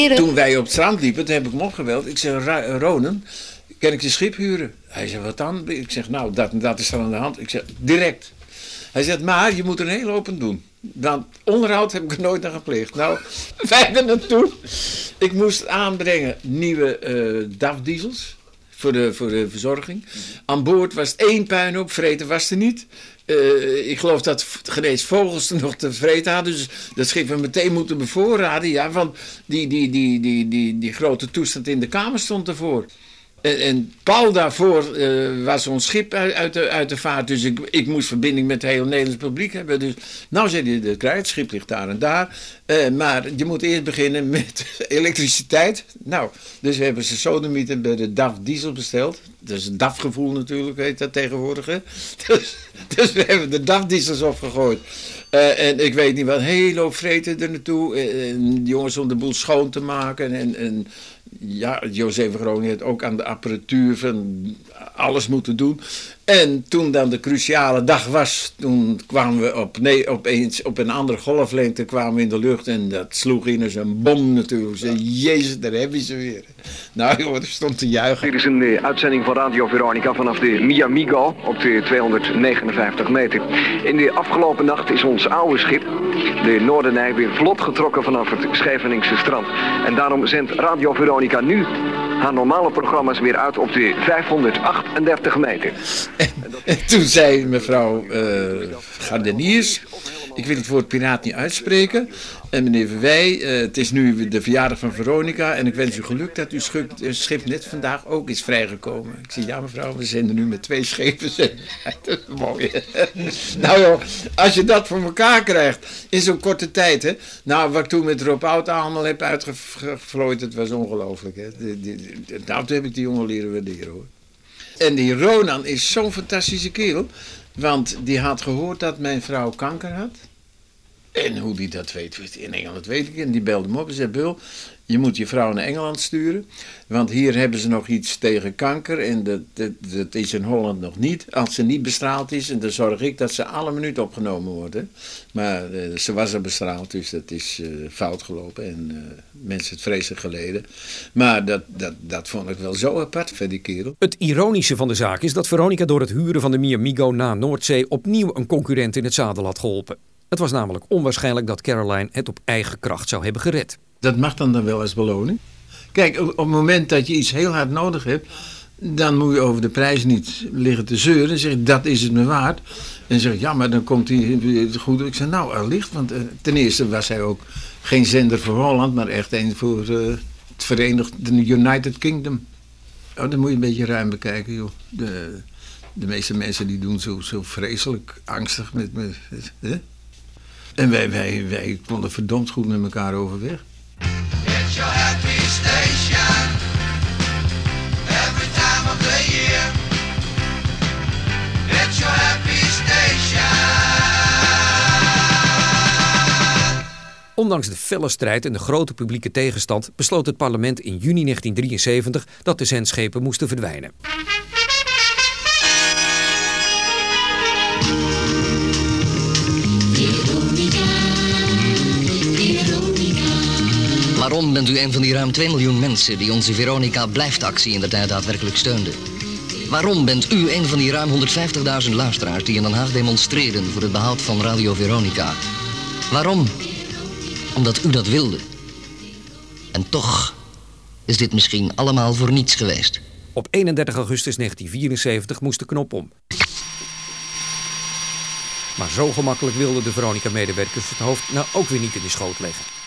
Toen wij op het strand liepen, toen heb ik hem opgebeld. Ik zeg, Ronen, kan ik je schip huren? Hij zegt, wat dan? Ik zeg, nou, dat is er aan de hand. Ik zeg, direct. Hij zegt, maar je moet er een hele hoop aan doen. Want onderhoud heb ik er nooit aan gepleegd. Nou, wij hebben het toen. Ik moest aanbrengen nieuwe DAF-diesels voor de verzorging. Aan boord was het 1 puinhoop, vreten was er niet. Ik geloof dat genees vogels er nog te vreten hadden. Dus dat schip we meteen moeten bevoorraden. Ja, want die grote toestand in de kamer stond ervoor. En Paul daarvoor was ons schip uit de vaart. Dus ik moest verbinding met het hele Nederlands publiek hebben. Dus nou zei hij, het schip ligt daar en daar. Maar je moet eerst beginnen met elektriciteit. Nou, dus hebben ze sodemieten bij de DAF diesel besteld. Dat is een DAF-gevoel natuurlijk, heet dat tegenwoordig. Hè? Dus we hebben de DAF diesels opgegooid. En ik weet niet wat, een hele hoop vreten er naartoe. En jongens om de boel schoon te maken. En ja, José van Groningen heeft ook aan de apparatuur van alles moeten doen. En toen dan de cruciale dag was, toen kwamen we opeens op een andere golflengte kwamen we in de lucht. En dat sloeg in als een bom natuurlijk. Zei, Jezus, daar heb je ze weer. Nou joh, er stond te juichen. Dit is een uitzending van Radio Veronica vanaf de Mi Amigo op de 259 meter. In de afgelopen nacht is ons oude schip, de Noordenij, weer vlot getrokken vanaf het Scheveningse strand. En daarom zendt Radio Veronica nu haar normale programma's weer uit op de 538 meter. En toen zei mevrouw Gardeniers, ik wil het woord piraat niet uitspreken. En meneer Verwij, het is nu de verjaardag van Veronica en ik wens u geluk dat uw schip net vandaag ook is vrijgekomen. Ik zei, ja mevrouw, we zenden nu met 2 schepen. Dat is mooi. Nou joh, als je dat voor elkaar krijgt in zo'n korte tijd. Hè? Nou, wat ik toen met Rob Oud allemaal heb uitgevlooid, dat was ongelooflijk. Hè? Nou, toen heb ik die jongen leren waarderen hoor. En die Ronan is zo'n fantastische kerel. Want die had gehoord dat mijn vrouw kanker had. En hoe die dat weet in Engeland weet ik. En die belde hem op en zei, Bul, je moet je vrouw naar Engeland sturen. Want hier hebben ze nog iets tegen kanker. En dat is in Holland nog niet. Als ze niet bestraald is. En dan zorg ik dat ze alle minuut opgenomen worden. Maar ze was er bestraald. Dus dat is fout gelopen. En mensen het vreselijk geleden. Maar dat vond ik wel zo apart van die kerel. Het ironische van de zaak is dat Veronica door het huren van de Mi Amigo na Noordzee opnieuw een concurrent in het zadel had geholpen. Het was namelijk onwaarschijnlijk dat Caroline het op eigen kracht zou hebben gered. Dat mag dan wel als beloning. Kijk, op het moment dat je iets heel hard nodig hebt, dan moet je over de prijs niet liggen te zeuren. Dan zeg je, dat is het me waard. En dan zeg ik, ja, maar dan komt hij goed. Ik zeg, nou, allicht. Want ten eerste was hij ook geen zender voor Holland, maar echt een voor het Verenigde United Kingdom. Oh, dan moet je een beetje ruim bekijken, joh. De meeste mensen die doen zo vreselijk angstig met me. En wij konden verdomd goed met elkaar overweg. It's your happy station. Every time of the year. It's your happy station. Ondanks de felle strijd en de grote publieke tegenstand besloot het parlement in juni 1973 dat de zendschepen moesten verdwijnen. Waarom bent u een van die ruim 2 miljoen mensen die onze Veronica Blijft-actie indertijd daadwerkelijk steunden? Waarom bent u een van die ruim 150.000 luisteraars die in Den Haag demonstreren voor het behoud van Radio Veronica? Waarom? Omdat u dat wilde. En toch is dit misschien allemaal voor niets geweest. Op 31 augustus 1974 moest de knop om. Maar zo gemakkelijk wilden de Veronica-medewerkers het hoofd nou ook weer niet in de schoot leggen.